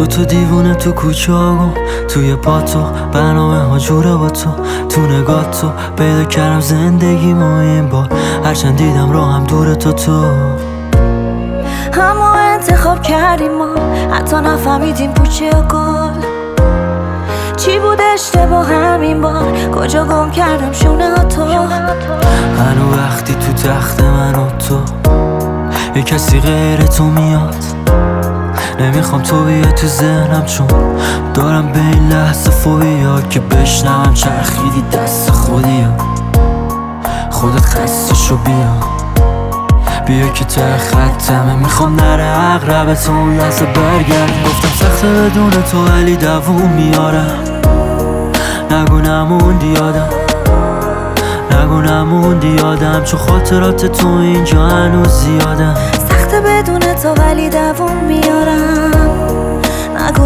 دوتا دیوونه تو کوچه ها توی پاتو برنامه ها جوره با تو نگاه تو پیدا کردم زندگی ما این بار هرچند دیدم راهم دوره تو همو انتخاب کردیم ما حتی نفهمیدیم پوچه و گل چی بود اشتباه همین بار کجا گم کردم شونه ها تو هنو وقتی تو تخت من و تو یه کسی غیر تو میاد نمیخوام تو بیای تو ذهنم چون دارم به این لحظه فوبیا که بشنوم چرخیدی دست خودی خودت خستشو بیا که ته خطمه میخوام نره عقرب تو اون لحظه برگرد گفتم سخته بدون تو ولی دووم میارم نگو نموندی یادم چون خاطرات تو اینجا هنوز زیادم سخته بدون تو ولی دووم میارم نگو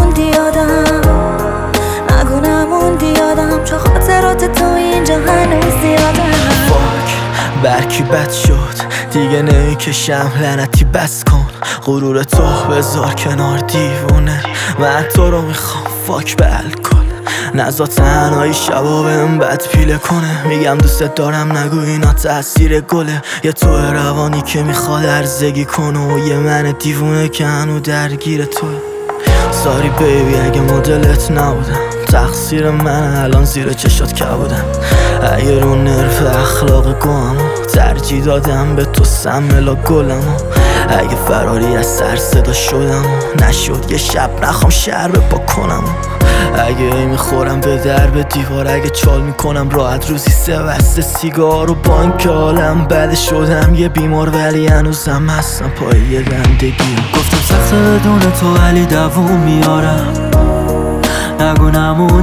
نموندی یادم چون خاطرات تو اینجا هنوز زیادم برکی بد شد دیگه نمیکشم لعنتی بس کن غرور تو بذار کنار دیوونه من تو رو میخوام فاک به الکل نزا تنهایی شبا بهم بد پیله کنه میگم دوست دارم نگو اینا تاثیر گله یه تو روانی که میخواد ارزگی کنه و یه من دیوونه که هنو درگیر توه ساری بیبی اگه مدلت نبودم تقصیر من الان زیر چشات که بودم اگه رو نرف اخلاق گوامو ترجیح دادم به تو سملا گلمو اگه فراری از سر صدا شدم نشد یه شب نخوام شر بکنم اگه میخورم به درب دیوار اگه چال میکنم راحت روزی 3 بسته سیگار و بانک عالم بده شدم یه بیمار ولی هنوزم هستم پای یه زندگی گفتم سخته بدون تو ولی دووم میارم نگو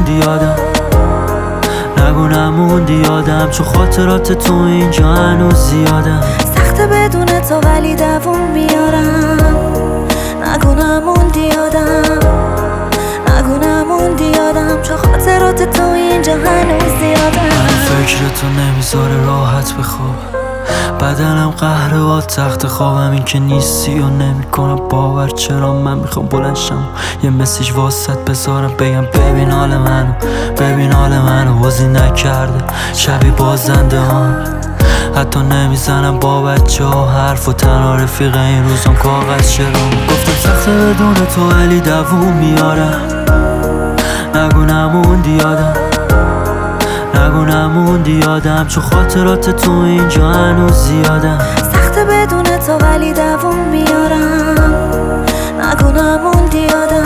نموندی یادم چون خاطرات تو اینجا هنوز زیادم سخته بدون تو ولی دووم میارم نگو نموندی یادم چون خاطرات تو اینجا هنوز زیادم فکر تو نمیذاره راحت بخواب بدنم قهره با تخت خوابم این که نیستی و نمیکنم باور چرا من میخوام بلنشم یه مسیج واسط بذارم بگم ببین حال منو بازی نکرده شبی بازنده حتی نمیزنم با بچه ها حرف و تنها رفیق این روزم کاغذ شرام گفتم سخته بدون تو ولی دووم میارم نگو نموندی یادم چون خاطرات تو اینجا هنوز زیادم سخته بدون تو ولی دووم میارم نگو نموندی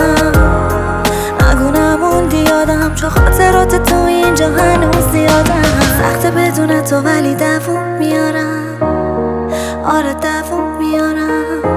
یادم چون خاطرات تو اینجا هنوز زیادم سخته بدون تو ولی دووم میارم آره دووم میارم